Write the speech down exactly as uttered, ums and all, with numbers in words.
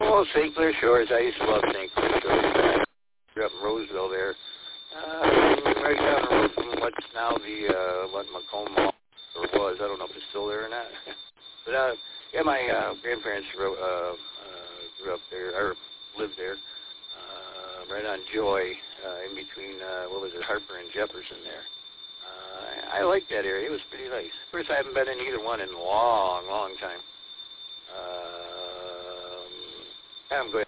Oh, Saint Clair Shores. I used to love Saint Clair Shores. I grew up in Roseville there. Uh, right down the road from what's now the, uh, what Macomb Mall, or was. I don't know if it's still there or not. But, uh, yeah, my uh, grandparents grew, uh, uh, grew up there, or lived there, uh, right on Joy, uh, in between, uh, what was it, Harper and Jefferson there. Uh, I liked that area. It was pretty nice. Of course, I haven't been in either one in a long, long time. Um, I'm going